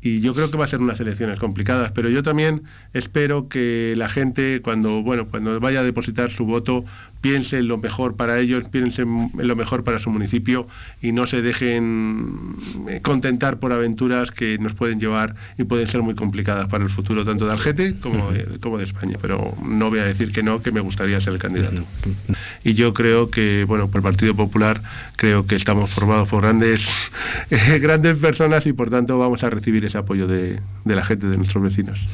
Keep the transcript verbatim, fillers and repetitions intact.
y yo creo que va a ser unas elecciones complicadas, pero yo también espero que la gente cuando, bueno, cuando vaya a depositar su voto piense en lo mejor para ellos, piense en lo mejor para su municipio y no se dejen contentar por aventuras que nos pueden llevar y pueden ser muy complicadas para el futuro tanto de Algete como de, como de España, pero no voy a decir que no, que me gustaría ser el candidato. Y yo creo que, bueno, por el Partido Popular creo que estamos formados por grandes, grandes personas y por tanto vamos a recibir ese apoyo de, de la gente, de nuestros vecinos.